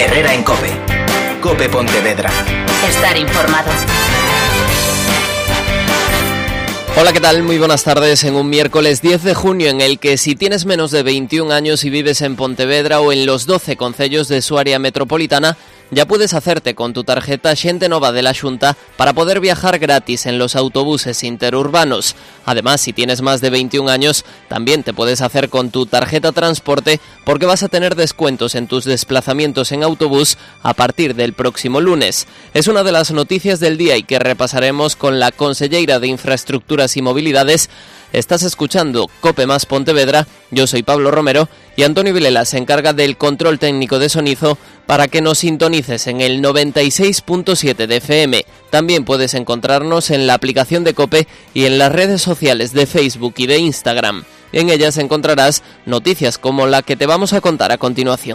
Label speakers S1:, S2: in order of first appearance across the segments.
S1: Herrera en COPE. COPE Pontevedra.
S2: Estar informado.
S3: Hola, ¿qué tal? Muy buenas tardes en un miércoles 10 de junio en el que si tienes menos de 21 años y vives en Pontevedra o en los 12 concellos de su área metropolitana, ya puedes hacerte con tu tarjeta Xente Nova de la Xunta para poder viajar gratis en los autobuses interurbanos. Además, si tienes más de 21 años, también te puedes hacer con tu tarjeta Transporte porque vas a tener descuentos en tus desplazamientos en autobús a partir del próximo lunes. Es una de las noticias del día y que repasaremos con la conselleira de Infraestructuras y Movilidades. Estás escuchando COPE más Pontevedra, yo soy Pablo Romero y Antonio Vilela se encarga del control técnico de sonido para que nos sintonices en el 96.7 de FM. También puedes encontrarnos en la aplicación de COPE y en las redes sociales de Facebook y de Instagram. En ellas encontrarás noticias como la que te vamos a contar a continuación.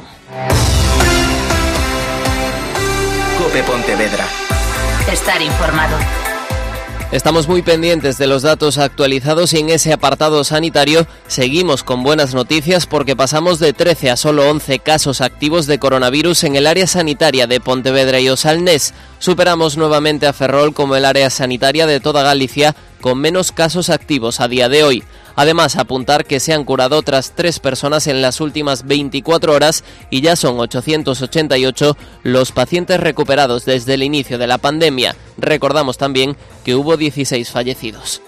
S1: COPE Pontevedra.
S2: Estar informado.
S3: Estamos muy pendientes de los datos actualizados y en ese apartado sanitario seguimos con buenas noticias porque pasamos de 13 a solo 11 casos activos de coronavirus en el área sanitaria de Pontevedra y Osalnés. Superamos nuevamente a Ferrol como el área sanitaria de toda Galicia con menos casos activos a día de hoy. Además, apuntar que se han curado otras 3 personas en las últimas 24 horas y ya son 888 los pacientes recuperados desde el inicio de la pandemia. Recordamos también que hubo 16 fallecidos.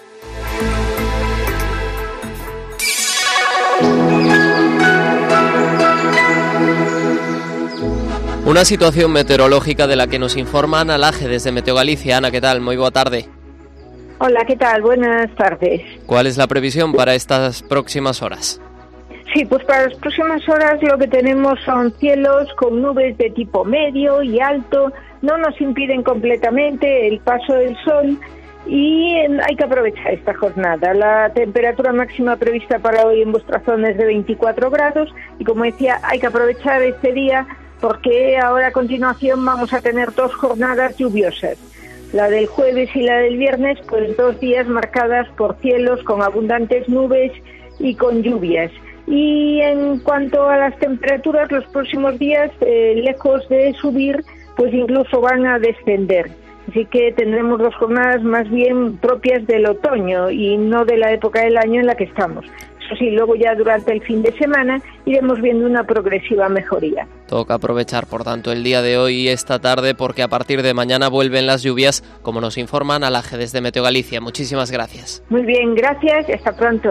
S3: Una situación meteorológica de la que nos informa Ana Laje desde Meteo Galicia. Ana, ¿qué tal? Muy buena tarde.
S4: Hola, ¿qué tal? Buenas tardes.
S3: ¿Cuál es la previsión para estas próximas horas?
S4: Sí, pues para las próximas horas lo que tenemos son cielos con nubes de tipo medio y alto, no nos impiden completamente el paso del sol y hay que aprovechar esta jornada. La temperatura máxima prevista para hoy en vuestra zona es de 24 grados y como decía, hay que aprovechar este día porque ahora a continuación vamos a tener 2 jornadas lluviosas. La del jueves y la del viernes, pues 2 días marcadas por cielos con abundantes nubes y con lluvias. Y en cuanto a las temperaturas, los próximos días, lejos de subir, pues incluso van a descender. Así que tendremos 2 jornadas más bien propias del otoño y no de la época del año en la que estamos. Eso sí, luego ya durante el fin de semana iremos viendo una progresiva mejoría.
S3: Toca aprovechar, por tanto, el día de hoy y esta tarde porque a partir de mañana vuelven las lluvias, como nos informan Ana Laje desde Meteo Galicia. Muchísimas gracias.
S4: Muy bien, gracias y hasta pronto.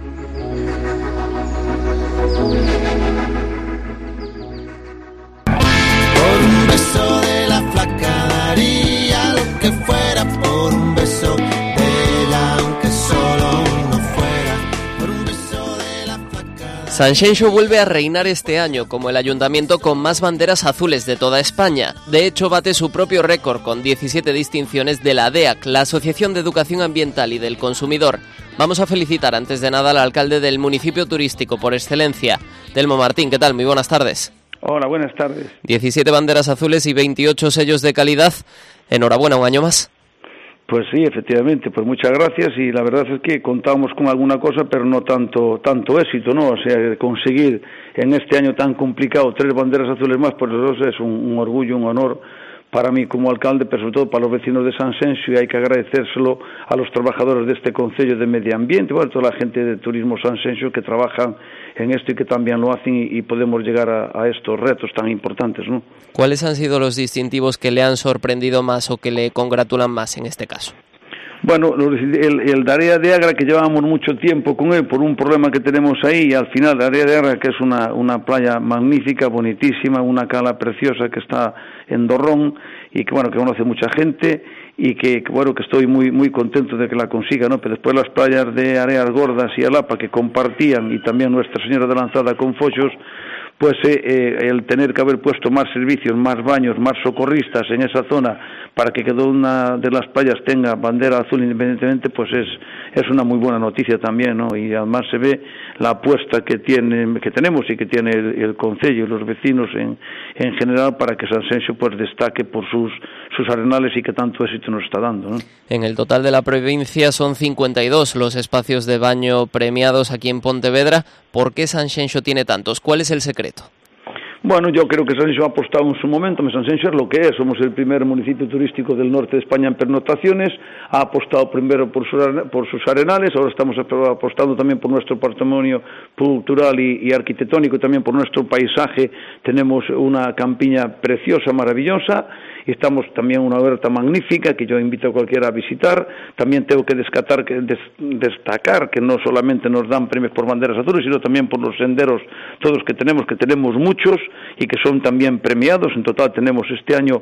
S5: Por un beso de la flaca daría lo que fuera, por un beso de ella, aunque solo uno fuera, por un beso de la flaca.
S3: Sanxenxo vuelve a reinar este año como el ayuntamiento con más banderas azules de toda España. De hecho, bate su propio récord con 17 distinciones de la ADEAC, la Asociación de Educación Ambiental y del Consumidor. Vamos a felicitar antes de nada al alcalde del municipio turístico por excelencia, Telmo Martín. ¿Qué tal? Muy buenas tardes.
S6: Hola, buenas tardes.
S3: 17 banderas azules y 28 sellos de calidad. Enhorabuena, un año más.
S6: Pues sí, efectivamente, pues muchas gracias y la verdad es que contábamos con alguna cosa, pero no tanto éxito, ¿no? O sea, conseguir en este año tan complicado 3 banderas azules más, pues eso es un orgullo, un honor para mí como alcalde, pero sobre todo para los vecinos de Sanxenxo, y hay que agradecérselo a los trabajadores de este concello de medio ambiente, bueno, toda la gente de turismo Sanxenxo que trabajan en esto y que también lo hacen y podemos llegar a estos retos tan importantes, ¿no?
S3: ¿Cuáles han sido los distintivos que le han sorprendido más o que le congratulan más en este caso?
S6: Bueno, el de Área de Agra, que llevábamos mucho tiempo con él por un problema que tenemos ahí, y al final Área de Agra, que es una playa magnífica, bonitísima, una cala preciosa que está en Dorrón y que bueno, que conoce mucha gente y que bueno, que estoy muy contento de que la consiga, ¿no? Pero después las playas de Areas Gordas y Alapa que compartían, y también Nuestra Señora de Lanzada con Foxos, pues el tener que haber puesto más servicios, más baños, más socorristas en esa zona para que cada una de las playas tenga bandera azul independientemente, pues es una muy buena noticia también, ¿no? Y además se ve la apuesta que tenemos y que tiene el concello y los vecinos en general para que Sanxenxo pues destaque por sus arenales y que tanto éxito nos está dando, ¿no?
S3: En el total de la provincia son 52 los espacios de baño premiados aquí en Pontevedra. ¿Por qué Sanxenxo tiene tantos? ¿Cuál es el secreto?
S6: Bueno, yo creo que Sanxenxo ha apostado en su momento, Sanxenxo es lo que es, somos el primer municipio turístico del norte de España en pernoctaciones, ha apostado primero por sus arenales, ahora estamos apostando también por nuestro patrimonio cultural y arquitectónico y también por nuestro paisaje, tenemos una campiña preciosa, maravillosa, y estamos también una huerta magnífica que yo invito a cualquiera a visitar. También tengo que destacar que no solamente nos dan premios por banderas azules, sino también por los senderos todos que tenemos muchos y que son también premiados. En total tenemos este año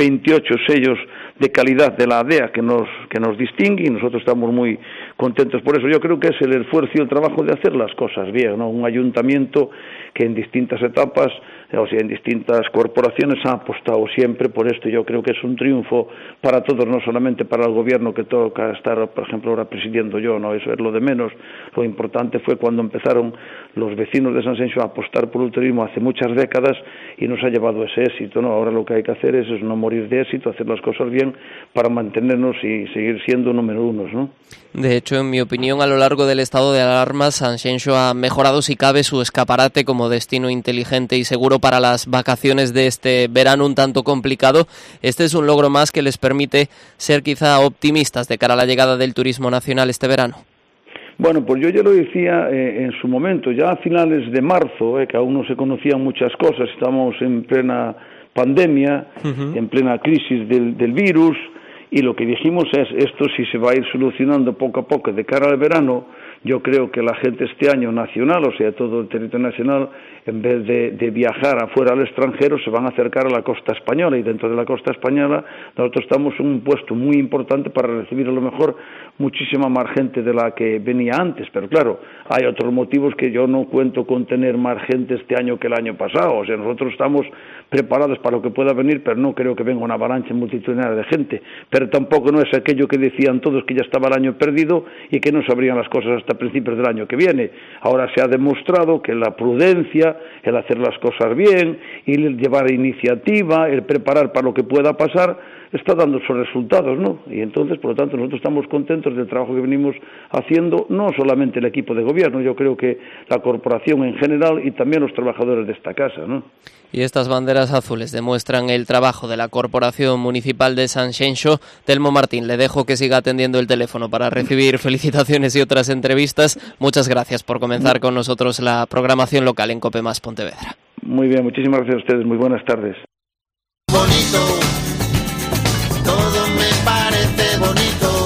S6: 28 sellos de calidad de la ADEA que nos distingue y nosotros estamos muy contentos por eso. Yo creo que es el esfuerzo y el trabajo de hacer las cosas bien, ¿no? Un ayuntamiento que en distintas etapas, o sea, en distintas corporaciones ha apostado siempre por esto. Yo creo que es un triunfo para todos, no solamente para el gobierno que toca estar, por ejemplo, ahora presidiendo yo, no, eso es lo de menos. Lo importante fue cuando empezaron los vecinos de Sanxenxo a apostar por el turismo hace muchas décadas y nos ha llevado ese éxito, ¿no? Ahora lo que hay que hacer es no morir de éxito, hacer las cosas bien para mantenernos y seguir siendo número uno, ¿no?
S3: De hecho, en mi opinión, a lo largo del estado de alarma, Sanxenxo ha mejorado, si cabe, su escaparate como destino inteligente y seguro para las vacaciones de este verano un tanto complicado. Este es un logro más que les permite ser quizá optimistas de cara a la llegada del turismo nacional este verano.
S6: Bueno, pues yo ya lo decía en su momento, ya a finales de marzo, que aún no se conocían muchas cosas, estamos en plena pandemia, en plena crisis del virus, y lo que dijimos es, esto si se va a ir solucionando poco a poco de cara al verano, yo creo que la gente este año nacional, o sea, todo el territorio nacional, en vez de viajar afuera al extranjero, se van a acercar a la costa española, y dentro de la costa española nosotros estamos en un puesto muy importante para recibir a lo mejor muchísima más gente de la que venía antes, pero claro, hay otros motivos que yo no cuento con tener más gente este año que el año pasado, o sea, nosotros estamos preparados para lo que pueda venir, pero no creo que venga una avalancha multitudinaria de gente, pero tampoco no es aquello que decían todos que ya estaba el año perdido y que no sabrían las cosas hasta principios del año que viene. Ahora se ha demostrado que la prudencia, el hacer las cosas bien, el llevar iniciativa, el preparar para lo que pueda pasar, está dando sus resultados, ¿no? Y entonces, por lo tanto, nosotros estamos contentos del trabajo que venimos haciendo, no solamente el equipo de gobierno, yo creo que la corporación en general y también los trabajadores de esta casa, ¿no?
S3: Y estas banderas azules demuestran el trabajo de la Corporación Municipal de Sanxenxo. Telmo Martín, le dejo que siga atendiendo el teléfono para recibir felicitaciones y otras entrevistas. Muchas gracias por comenzar con nosotros la programación local en COPE Más Pontevedra.
S6: Muy bien, muchísimas gracias a ustedes, muy buenas tardes.
S5: Bonito, todo me parece bonito.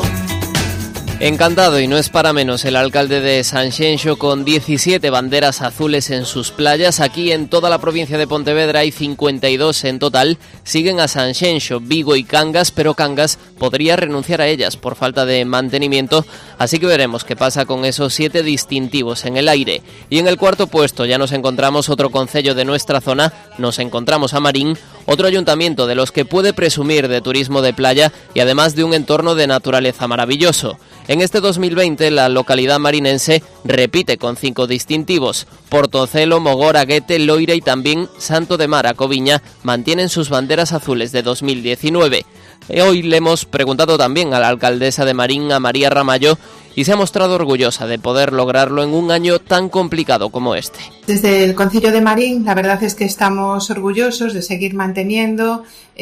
S3: Encantado, y no es para menos, el alcalde de Sanxenxo con 17 banderas azules en sus playas. Aquí en toda la provincia de Pontevedra hay 52 en total. Siguen a Sanxenxo, Vigo y Cangas, pero Cangas podría renunciar a ellas por falta de mantenimiento, así que veremos qué pasa con esos 7 distintivos en el aire. Y en el cuarto puesto ya nos encontramos otro concello de nuestra zona, nos encontramos a Marín, otro ayuntamiento de los que puede presumir de turismo de playa y además de un entorno de naturaleza maravilloso. En este 2020 la localidad marinense repite con 5 distintivos. Portocelo, Mogor, Aguete, Loira y también Santo de Mar, a Coviña, mantienen sus banderas azules de 2019. Hoy le hemos preguntado también a la alcaldesa de Marín, a María Ramallo, y se ha mostrado orgullosa de poder lograrlo en un año tan complicado como este.
S7: Desde el Concello de Marín, la verdad es que estamos orgullosos de seguir manteniendo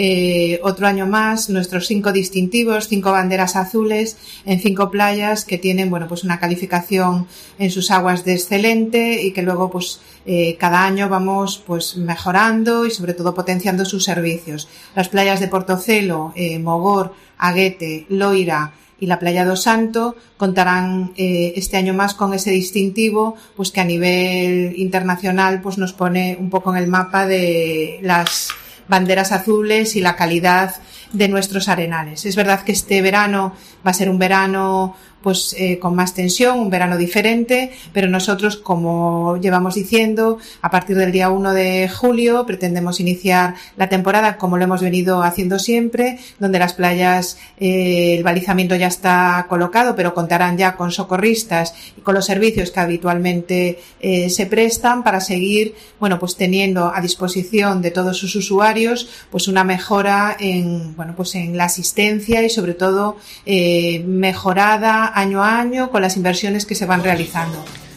S7: otro año más nuestros 5 distintivos, 5 banderas azules en 5 playas que tienen, bueno, pues una calificación en sus aguas de excelente y que luego, pues, cada año vamos, pues, mejorando y sobre todo potenciando sus servicios. Las playas de Portocelo, Mogor, Aguete, Loira y la playa do Santo contarán este año más con ese distintivo, pues que a nivel internacional pues nos pone un poco en el mapa de las banderas azules y la calidad de nuestros arenales. Es verdad que este verano va a ser un verano pues con más tensión, un verano diferente, pero nosotros, como llevamos diciendo, a partir del día 1 de julio pretendemos iniciar la temporada como lo hemos venido haciendo siempre, donde las playas, el balizamiento ya está colocado, pero contarán ya con socorristas y con los servicios que habitualmente se prestan para seguir, bueno, pues teniendo a disposición de todos sus usuarios pues una mejora en, bueno, pues en la asistencia y sobre todo mejorada año a año con las inversiones que se van realizando.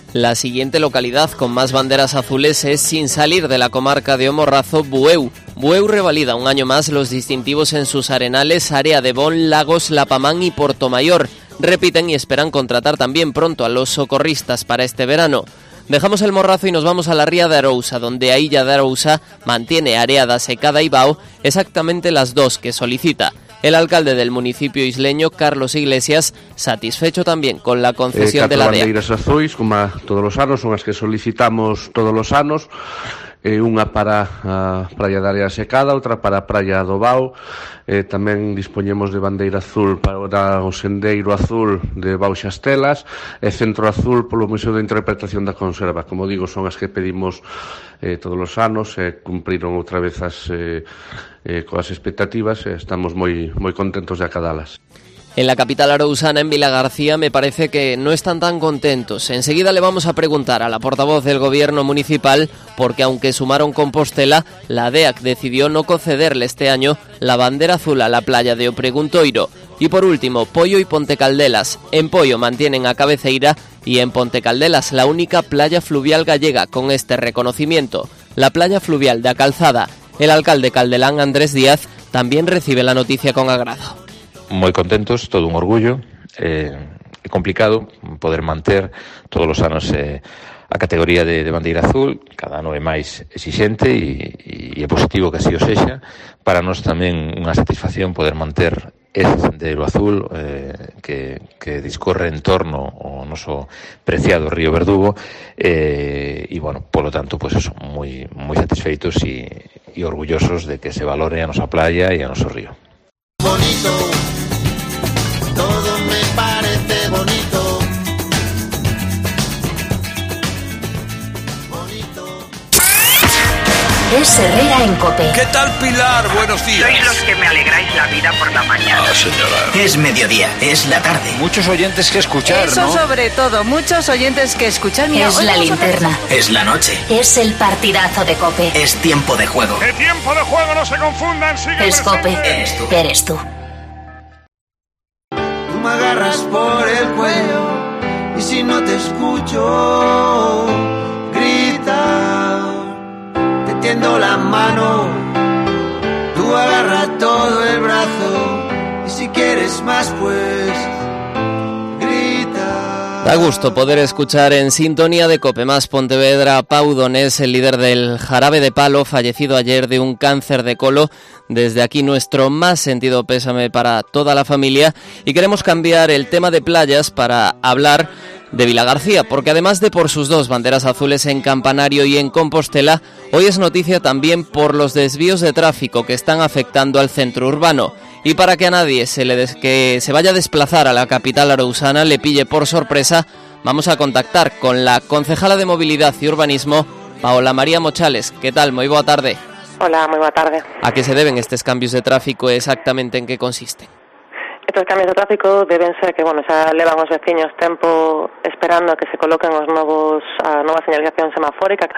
S3: La siguiente localidad con más banderas azules es, sin salir de la comarca de O Morrazo, Bueu. Bueu revalida un año más los distintivos en sus arenales Área de Bon, Lagos, Lapamán y Portomayor. Repiten y esperan contratar también pronto a los socorristas para este verano. Dejamos el Morrazo y nos vamos a la ría de Arousa, donde a Illa de Arousa mantiene Areada, Secada y Bao, exactamente las dos que solicita. El alcalde del municipio isleño, Carlos Iglesias, satisfecho tamén con la concesión de la DEA.
S8: 4 bandeiras azuis, como todos os anos, son as que solicitamos todos os anos. Unha para a praia da Área Secada, outra para a praia do Bao. Tamén dispoñemos de bandeira azul para o sendeiro azul de Bao Xastelas e centro azul polo Museo de Interpretación da Conserva. Como digo, son as que pedimos todos os anos e cumpriron outra vez coas expectativas e estamos moi contentos de acadalas.
S3: En la capital arousana, en Vilagarcía, me parece que no están tan contentos. Enseguida le vamos a preguntar a la portavoz del gobierno municipal porque aunque sumaron Compostela, la DEAC decidió no concederle este año la bandera azul a la playa de Opreguntoiro. Y por último, Poio y Pontecaldelas. En Poio mantienen a Cabeceira y en Pontecaldelas la única playa fluvial gallega con este reconocimiento, la playa fluvial de A Calzada. El alcalde caldelán, Andrés Díaz, también recibe la noticia con agrado.
S9: Moi contentos, todo un orgullo. É complicado poder manter todos os anos a categoría de bandeira azul, cada ano é máis exixente e é positivo que así o sexa. Para nós tamén unha satisfacción poder manter ese sendeiro azul que discorre en torno ao noso preciado río Verdugo e bueno, polo tanto, pues eso, moi satisfeitos e orgullosos de que se valore a nosa playa e a noso río.
S5: Bonito, todo me parece bonito. Bonito.
S2: Es Herrera en COPE.
S10: ¿Qué tal, Pilar? Buenos días.
S11: Sois los que me alegráis la vida por la mañana.
S10: Ah, señora.
S1: Es mediodía, es la tarde.
S10: Muchos oyentes que escuchar,
S12: Eso
S10: ¿no?
S12: sobre todo, muchos oyentes que escuchar. Mira,
S2: Es la linterna.
S1: Es la noche.
S2: Es el partidazo de COPE.
S1: Es tiempo de juego.
S13: ¡Qué tiempo de juego! ¡No se confundan! ¡Sigue
S2: Es COPE.
S1: Eres tú.
S2: Eres tú.
S5: Tú me agarras por el cuello y si no te escucho, grita, te tiendo la mano, tú agarra todo el brazo y si quieres más pues grita.
S3: Da gusto poder escuchar en sintonía de COPE Más Pontevedra a Pau Donés, el líder del Jarabe de Palo, fallecido ayer de un cáncer de colon. Desde aquí nuestro más sentido pésame para toda la familia y queremos cambiar el tema de playas para hablar de Vilagarcía, porque además de por sus dos banderas azules en Campanario y en Compostela, hoy es noticia también por los desvíos de tráfico que están afectando al centro urbano. Y para que a nadie que se vaya a desplazar a la capital arousana le pille por sorpresa, vamos a contactar con la concejala de Movilidad y Urbanismo, Paola María Mochales. ¿Qué tal? Moi boa tarde.
S14: Hola, moi boa tarde.
S3: A que se deben estes cambios de tráfico e exactamente en que consisten?
S14: Estos cambios de tráfico deben ser que, xa levan os veciños tempo esperando a que se coloquen a nova señalización semafórica.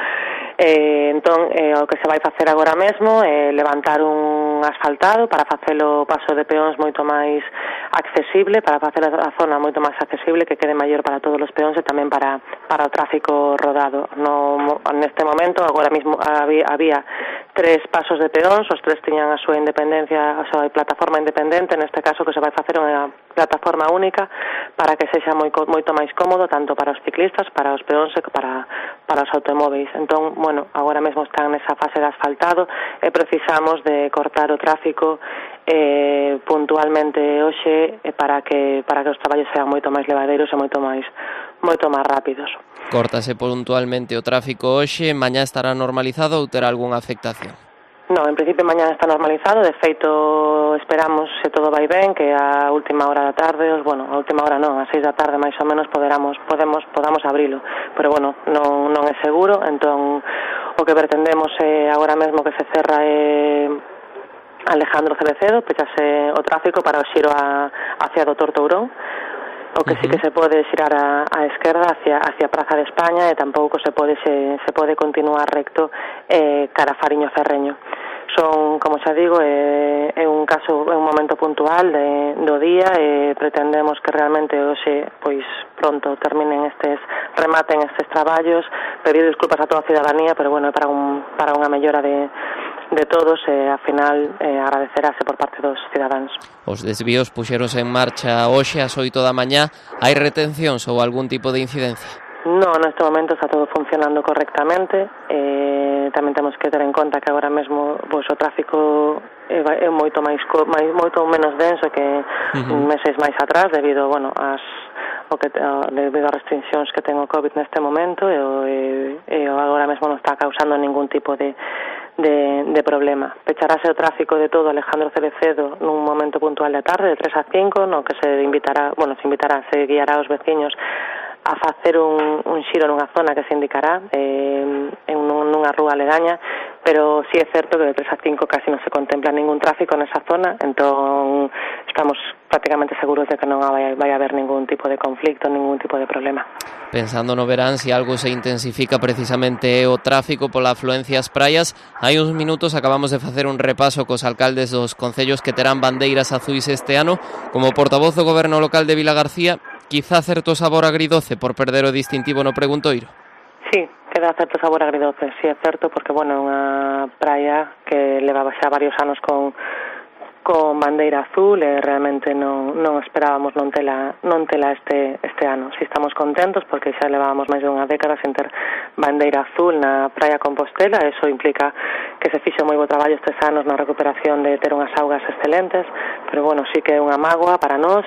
S14: O que se vai facer agora mesmo é levantar un asfaltado para facelo o paso de peóns moito máis accesible, para facer a zona moito máis accesible, que quede maior para todos os peóns e tamén para o tráfico rodado. Neste momento, agora mesmo había 3 pasos de peóns, os 3 tiñan a súa independencia, a súa plataforma independente, neste caso que se vai facer unha plataforma única para que sexa moito máis cómodo tanto para os ciclistas, para os peóns e para os automóveis. Entón, agora mesmo están nesa fase de asfaltado e precisamos de cortar o tráfico puntualmente hoxe para que os traballos sean moito máis levadeiros e moito máis rápidos.
S3: Córtase puntualmente o tráfico hoxe, mañá estará normalizado ou terá algunha afectación?
S14: No, en principio mañá está normalizado, de feito esperamos, se todo vai ben, que a última hora da tarde, a última hora non, a 6 da tarde máis ou menos podamos abrilo, pero non é seguro, entón o que pretendemos é agora mesmo que se cerra Alejandro Cerecedo, pechase o tráfico para o xiro hacia Dr. Tourón. O que sí que se pode xirar a esquerda hacia Praza de España e tampouco se pode continuar recto cara a Fariño Ferreño. Son, como xa digo, é un caso, é un momento puntual do día e pretendemos que realmente hoxe, pois pronto rematen estes traballos. Pedir desculpas a toda a cidadanía, pero bueno, para unha mellora de todos e ao final agradecerase por parte dos cidadáns.
S3: Os desvíos puxeronse en marcha hoxe ás 8 da mañá. Hai retencións ou algún tipo de incidencia?
S14: No, neste momento está todo funcionando correctamente. Tamén temos que ter en conta que agora mesmo pois, o tráfico é moito menos denso que meses máis atrás debido, bueno, debido ás restriccións que ten o COVID neste momento e agora mesmo non está causando ningún tipo de problema. Pecharase o tráfico de todo Alejandro Cerecedo nun momento puntual da tarde de 3 a 5, no que se guiará aos veciños a facer un xiro nunha zona que se indicará nunha rúa aledaña, pero sí é certo que de 3 a 5 casi non se contempla ningún tráfico nesa zona, entón estamos prácticamente seguros de que non vai haber ningún tipo de conflicto, ningún tipo de problema.
S3: Pensando no verán, se algo se intensifica precisamente o tráfico pola afluencia ás praias. Hai uns minutos acabamos de facer un repaso cos alcaldes dos concellos que terán bandeiras azuis este ano. Como portavoz do goberno local de Vilagarcía, quizá certo sabor agridoce por perder o distintivo no preguntoiro?
S14: Sí, queda certo sabor agridoce, sí é certo, porque, bueno, é unha praia que levaba xa varios anos con bandeira azul e realmente non esperábamos non tela este ano. Si estamos contentos porque xa levábamos máis de unha década sen ter bandeira azul na praia Compostela. Eso implica que se fixo moi bo traballo estes anos na recuperación de ter unhas augas excelentes, pero bueno, sí que é unha mágoa para nós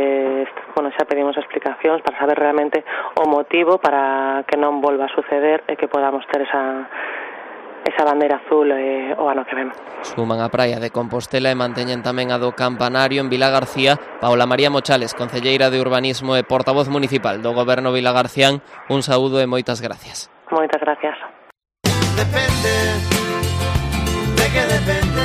S14: xa pedimos explicacións para saber realmente o motivo para que non volva a suceder e que podamos ter esa bandeira azul o ano que ven.
S3: Suman a praia de Compostela e manteñen tamén a do Campanario en Vilagarcía. Paula María Mochales, concelleira de Urbanismo e portavoz municipal do Goberno vilagarcián, un saúdo e moitas gracias.
S14: Moitas gracias.
S5: Depende, de que depende.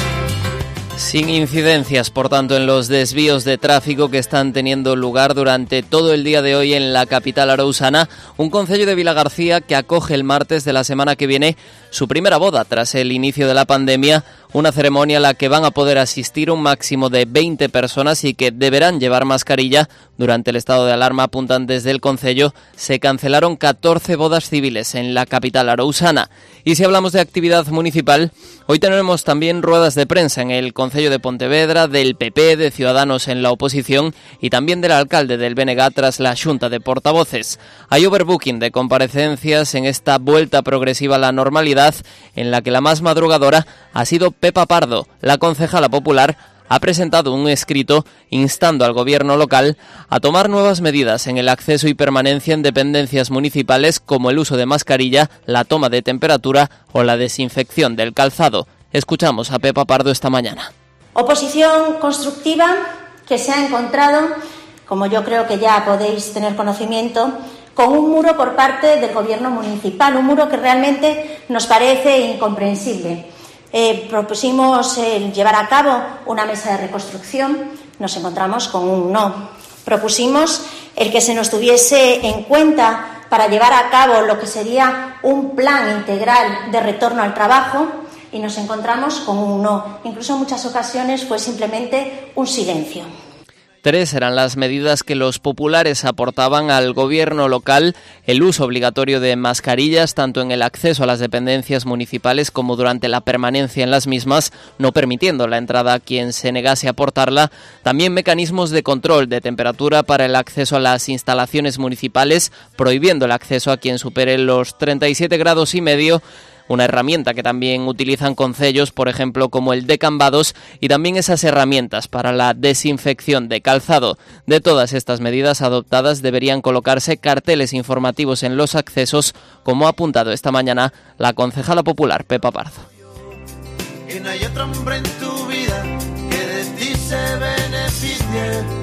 S3: Sin incidencias, por tanto, en los desvíos de tráfico que están teniendo lugar durante todo el día de hoy en la capital arousana, un concello de Vilagarcía que acoge el martes de la semana que viene su primera boda tras el inicio de la pandemia, una ceremonia a la que van a poder asistir un máximo de 20 personas y que deberán llevar mascarilla. Durante el estado de alarma, apuntan desde el concello, se cancelaron 14 bodas civiles en la capital arousana. Y si hablamos de actividad municipal, hoy tenemos también ruedas de prensa en el concello de Pontevedra, del PP, de Ciudadanos en la oposición y también del alcalde del BNG tras la Xunta de Portavoces. Hay overbooking de comparecencias en esta vuelta progresiva a la normalidad, en la que la más madrugadora ha sido Pepa Pardo. La concejala popular ha presentado un escrito instando al gobierno local a tomar nuevas medidas en el acceso y permanencia en dependencias municipales, como el uso de mascarilla, la toma de temperatura o la desinfección del calzado. Escuchamos a Pepa Pardo esta mañana.
S15: Oposición constructiva que se ha encontrado, como yo creo que ya podéis tener conocimiento, con un muro por parte del gobierno municipal, un muro que realmente nos parece incomprensible. Propusimos llevar a cabo una mesa de reconstrucción, nos encontramos con un no. Propusimos el que se nos tuviese en cuenta para llevar a cabo lo que sería un plan integral de retorno al trabajo y nos encontramos con un no. Incluso en muchas ocasiones fue simplemente un silencio.
S3: 3 eran las medidas que los populares aportaban al gobierno local: el uso obligatorio de mascarillas tanto en el acceso a las dependencias municipales como durante la permanencia en las mismas, no permitiendo la entrada a quien se negase a portarla; también mecanismos de control de temperatura para el acceso a las instalaciones municipales, prohibiendo el acceso a quien supere los 37,5 grados, una herramienta que también utilizan concellos, por ejemplo, como el de Cambados, y también esas herramientas para la desinfección de calzado. De todas estas medidas adoptadas deberían colocarse carteles informativos en los accesos, como ha apuntado esta mañana la concejala popular Pepa Pardo.
S5: Y no hay otro hombre en tu vida que de ti se beneficie.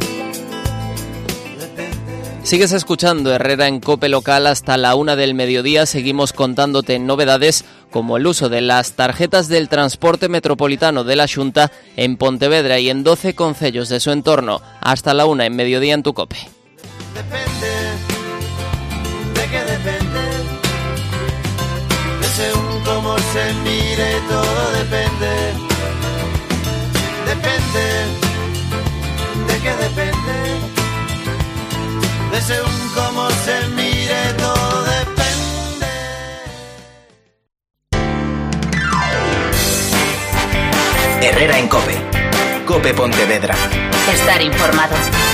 S3: Sigues escuchando Herrera en COPE Local hasta la 1 del mediodía. Seguimos contándote novedades como el uso de las tarjetas del transporte metropolitano de la Xunta en Pontevedra y en 12 concellos de su entorno. Hasta la 1 en mediodía en tu COPE.
S5: Depende, de qué depende, de según cómo se mire, todo depende. Depende, ¿de qué depende? De según cómo se mire, todo depende.
S1: Herrera en COPE. COPE Pontevedra.
S2: Estar informado.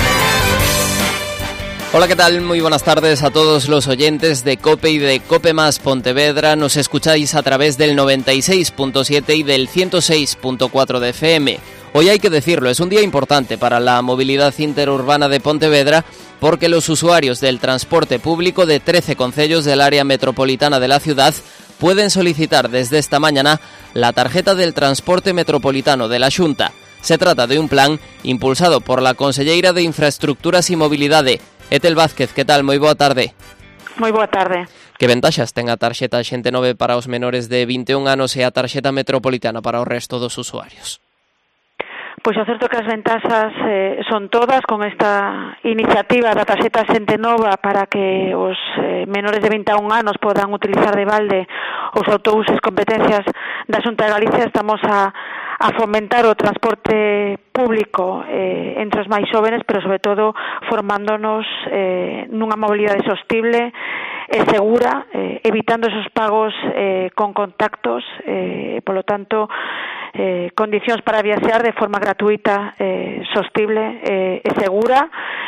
S3: Hola, ¿qué tal? Muy buenas tardes a todos los oyentes de COPE y de COPE Más Pontevedra. Nos escucháis a través del 96.7 y del 106.4 de FM. Hoy hay que decirlo, es un día importante para la movilidad interurbana de Pontevedra porque los usuarios del transporte público de 13 concellos del área metropolitana de la ciudad pueden solicitar desde esta mañana la tarjeta del transporte metropolitano de la Xunta. Se trata de un plan impulsado por la Conselleira de Infraestructuras y Mobilidade, Etel Vázquez. Que tal? Moi boa tarde.
S16: Moi boa tarde.
S3: Que ventaxas ten a tarxeta Xente Nove para os menores de 21 anos e a tarxeta metropolitana para o resto dos usuarios?
S16: Pois é certo que as ventaxas son todas con esta iniciativa da tarxeta Xente Nova para que os menores de 21 anos podan utilizar de balde os autobuses competencias da Xunta de Galicia. Estamos a fomentar o transporte público entre os máis xóvenes, pero sobre todo formándonos nunha mobilidade sostible e segura, evitando esos pagos con contactos, polo tanto condicións para viaxar de forma gratuita, sostible e segura,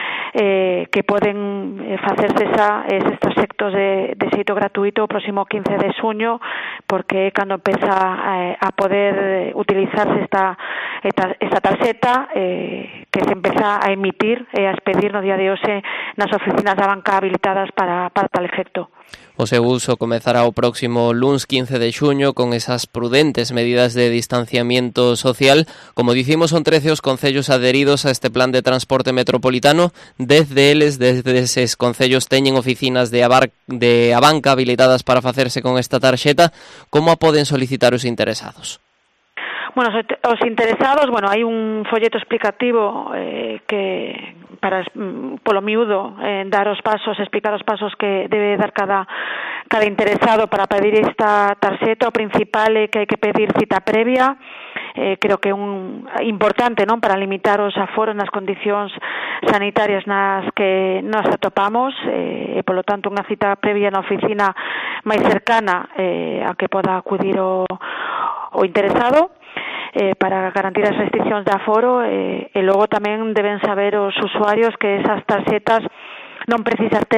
S16: que poden facerse estes trayectos de xeito gratuito o próximo 15 de xuño, porque cando empeza a poder utilizarse esta tarxeta que se empeza a emitir e a expedir no día de hoxe nas oficinas da banca habilitadas para tal efecto.
S3: O seu uso comezará o próximo luns 15 de xuño con esas prudentes medidas de distanciamiento social. Como dicimos, son 13 os concellos adheridos a este plan de transporte metropolitano. 10 deles, desde eses concellos, teñen oficinas de a banca habilitadas para facerse con esta tarxeta. Como a poden solicitar os interesados?
S16: Bueno, os interesados, hai un folleto explicativo que para polo miúdo dar os pasos, explicar os pasos que debe dar cada interesado para pedir esta tarxeta. O principal é que hai que pedir cita previa. Creo que é importante, non, para limitar os aforos nas condicións sanitarias nas que nos atopamos, e polo tanto unha cita previa na oficina máis cercana a que poda acudir o interesado, para garantir as restriccións de aforo, e logo tamén deben saber os usuarios que esas tarxetas non precisan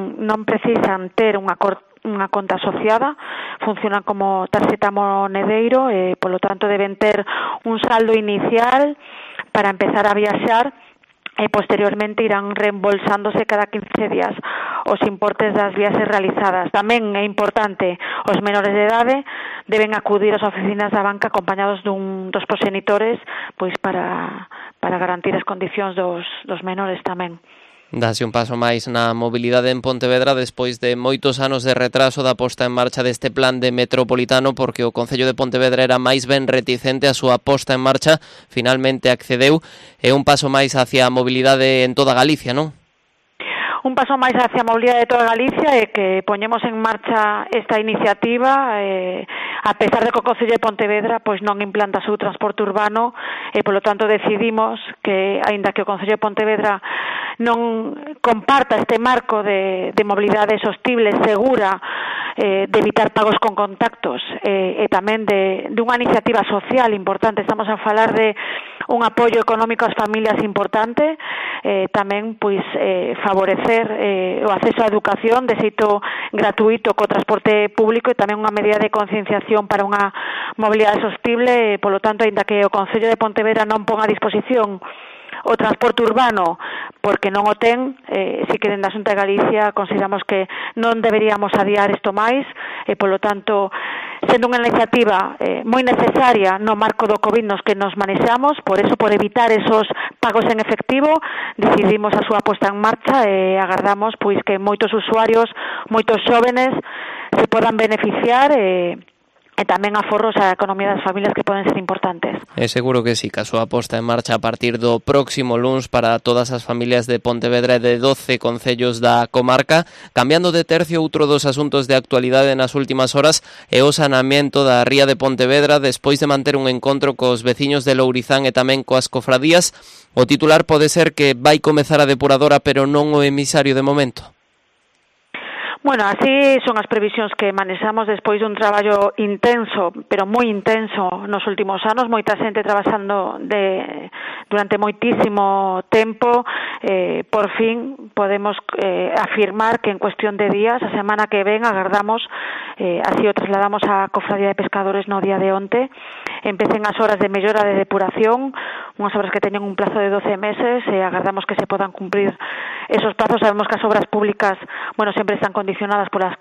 S16: ter unha conta asociada, funcionan como tarxeta monedeiro, e polo tanto deben ter un saldo inicial para empezar a viaxar, e posteriormente irán reembolsándose cada 15 días os importes das viaxes realizadas. Tamén é importante, os menores de idade deben acudir ás oficinas da banca acompañados dos proxenitores, pois para garantir as condicións dos menores tamén.
S3: Dase un paso máis na mobilidade en Pontevedra despois de moitos anos de retraso da posta en marcha deste plan de metropolitano, porque o Concello de Pontevedra era máis ben reticente a súa posta en marcha. Finalmente accedeu. É un paso máis hacia a mobilidade en toda Galicia, non?
S16: Un paso máis hacia a mobilidade de toda Galicia é que poñemos en marcha esta iniciativa, a pesar de que o Concello de Pontevedra pois non implanta o seu transporte urbano, e polo tanto decidimos que, aínda que o Concello de Pontevedra non comparta este marco de mobilidade sostible, segura, de evitar pagos con contactos, e tamén dunha iniciativa social importante. Estamos a falar de un apoio económico ás familias importante, tamén pois favorecer o acceso á educación de xeito gratuito co transporte público, e tamén unha medida de concienciación para unha mobilidade sostible. Polo tanto, aínda que o Concello de Pontevedra non pon a disposición o transporte urbano porque non o ten, si que dende a Xunta de Galicia consideramos que non deberíamos adiar isto máis, e polo tanto, sendo unha iniciativa moi necesaria no marco do COVID nos que nos manexamos, por evitar esos pagos en efectivo, decidimos a súa posta en marcha, e agardamos pois que moitos usuarios, moitos xóvenes se podan beneficiar, e tamén aforros á economía das familias que poden ser importantes.
S3: Seguro que sí, que a súa posta en marcha a partir do próximo luns para todas as familias de Pontevedra e de 12 concellos da comarca. Cambiando de tercio, outro dos asuntos de actualidade nas últimas horas é o saneamento da ría de Pontevedra despois de manter un encontro cos veciños de Lourizán e tamén coas cofradías. O titular pode ser que vai comezar a depuradora, pero non o emisario de momento.
S16: Bueno, así son as previsións que manexamos despois dun traballo intenso, pero moi intenso nos últimos anos, moita xente traballando durante moitísimo tempo. Por fin podemos afirmar que en cuestión de días, a semana que ven, agardamos, así o trasladamos á Cofradía de Pescadores no día de onte, empecen as horas de mellora de depuración, unhas obras que teñen un plazo de 12 meses, e agardamos que se podan cumprir esos plazos. Sabemos que as obras públicas, sempre están condicionadas pola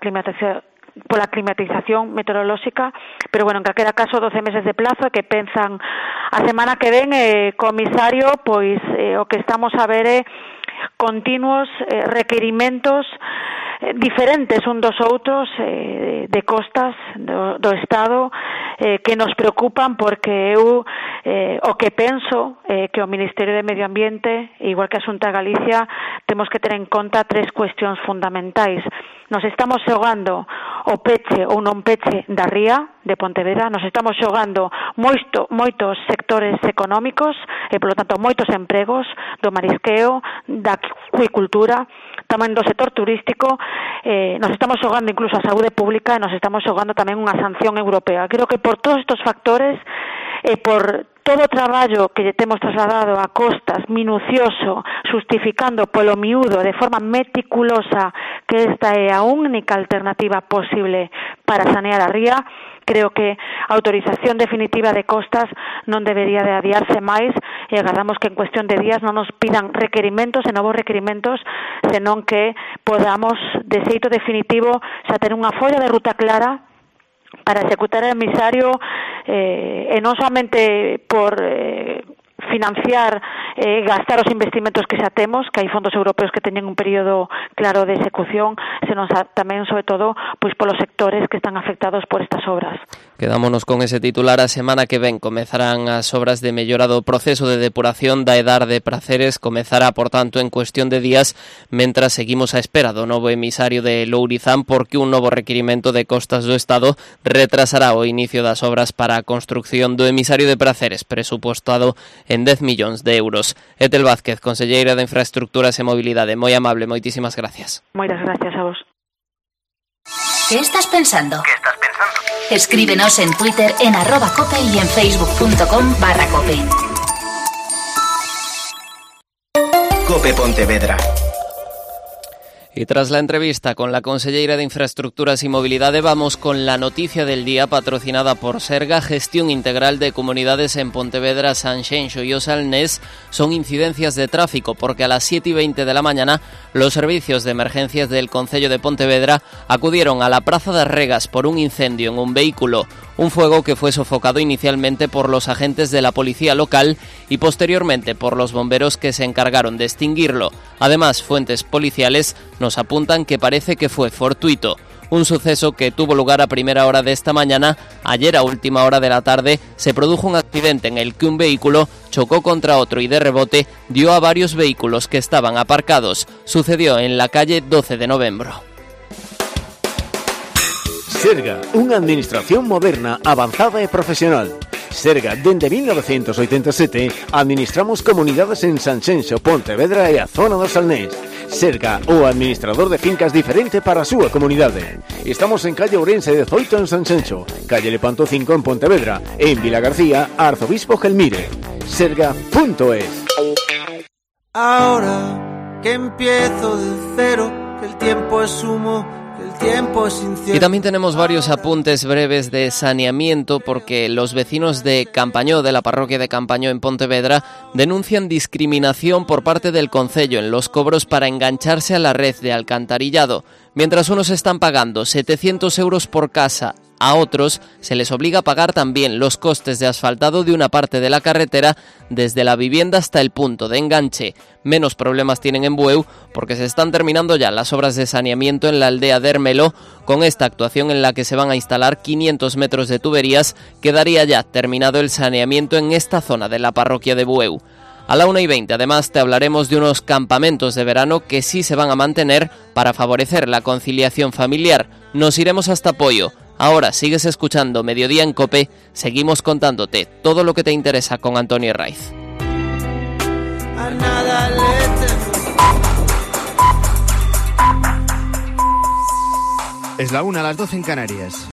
S16: climatización meteorolóxica, pero en calquera caso 12 meses de plazo, que pensan a semana que ven, comisario, pois o que estamos a ver é continuos requerimentos diferentes un dos outros de costas do Estado que nos preocupan, porque eu o que penso que o Ministerio de Medio Ambiente, igual que a Xunta de Galicia, temos que ter en conta tres cuestións fundamentais. Nos estamos xogando o peche ou non peche da ría de Pontevedra, nos estamos xogando moitos sectores económicos e, polo tanto, moitos empregos do marisqueo, da acuicultura, tamén do sector turístico. Nos estamos xogando incluso a saúde pública, e nos estamos xogando tamén unha sanción europea. Creo que por todos estes factores e por todo o traballo que lle temos trasladado a costas, minucioso, justificando polo miúdo, de forma meticulosa, que esta é a única alternativa posible para sanear a ría, creo que a autorización definitiva de costas non debería de adiarse máis, e agardamos que en cuestión de días non nos pidan requerimentos e novos requerimentos, senón que podamos, de xeito definitivo, xa ter unha folla de ruta clara para executar o emisario, e non somente por financiar, gastar os investimentos que xa temos, que hai fondos europeos que teñen un período claro de execución, senón tamén, sobre todo, pois polos sectores que están afectados por estas obras.
S3: Quedámonos con ese titular. A semana que ven comezarán as obras de mellora do proceso de depuración da Edar de Praceres. Comezará, por tanto, en cuestión de días, mentras seguimos á espera do novo emisario de Lourizán, porque un novo requirimento de costas do Estado retrasará o inicio das obras para a construción do emisario de Praceres, presupuestado en 10 millóns de euros. Etel Vázquez, conselleira de Infraestructuras e Mobilidade, moi amable, moitísimas gracias.
S16: Moitas gracias a vos.
S2: ¿Qué estás pensando? Escríbenos en Twitter en @cope y en facebook.com/cope.
S1: Cope Pontevedra.
S3: Y tras la entrevista con la conselleira de Infraestructuras y Movilidad, vamos con la noticia del día, patrocinada por Serga. Gestión integral de comunidades en Pontevedra, Sanxenxo y Osalnés. Son incidencias de tráfico porque a las 7:20 de la mañana los servicios de emergencias del concello de Pontevedra acudieron a la Praza das Regas por un incendio en un vehículo. Un fuego que fue sofocado inicialmente por los agentes de la policía local y posteriormente por los bomberos, que se encargaron de extinguirlo. Además, fuentes policiales nos apuntan que parece que fue fortuito. Un suceso que tuvo lugar a primera hora de esta mañana. Ayer, a última hora de la tarde, se produjo un accidente en el que un vehículo chocó contra otro y de rebote dio a varios vehículos que estaban aparcados. Sucedió en la calle 12 de Noviembre.
S17: Serga, unha administración moderna, avanzada e profesional. Serga, dende 1987, administramos comunidades en Sanxenxo, Pontevedra e a zona do Salnés. Serga, o administrador de fincas diferente para a súa comunidade. Estamos en calle Ourense 18 en Sanxenxo, calle Lepanto 5 en Pontevedra e en Vila García, Arzobispo Gelmire. Serga.es.
S5: Ahora que empiezo de cero, que el tiempo es humo,
S3: y también tenemos varios apuntes breves de saneamiento, porque los vecinos de Campañó, de la parroquia de Campañó en Pontevedra, denuncian discriminación por parte del concello en los cobros para engancharse a la red de alcantarillado. Mientras unos están pagando 700 euros por casa A otros se les obliga a pagar también los costes de asfaltado de una parte de la carretera desde la vivienda hasta el punto de enganche. Menos problemas tienen en Bueu porque se están terminando ya las obras de saneamiento en la aldea de Hermelo. Con esta actuación en la que se van a instalar 500 metros de tuberías, quedaría ya terminado el saneamiento en esta zona de la parroquia de Bueu. A la 1:20, además, te hablaremos de unos campamentos de verano que sí se van a mantener para favorecer la conciliación familiar. Nos iremos hasta Poio. Ahora sigues escuchando Mediodía en COPE, seguimos contándote todo lo que te interesa con Antonio Raiz.
S18: Es la 1, a las 12 en Canarias.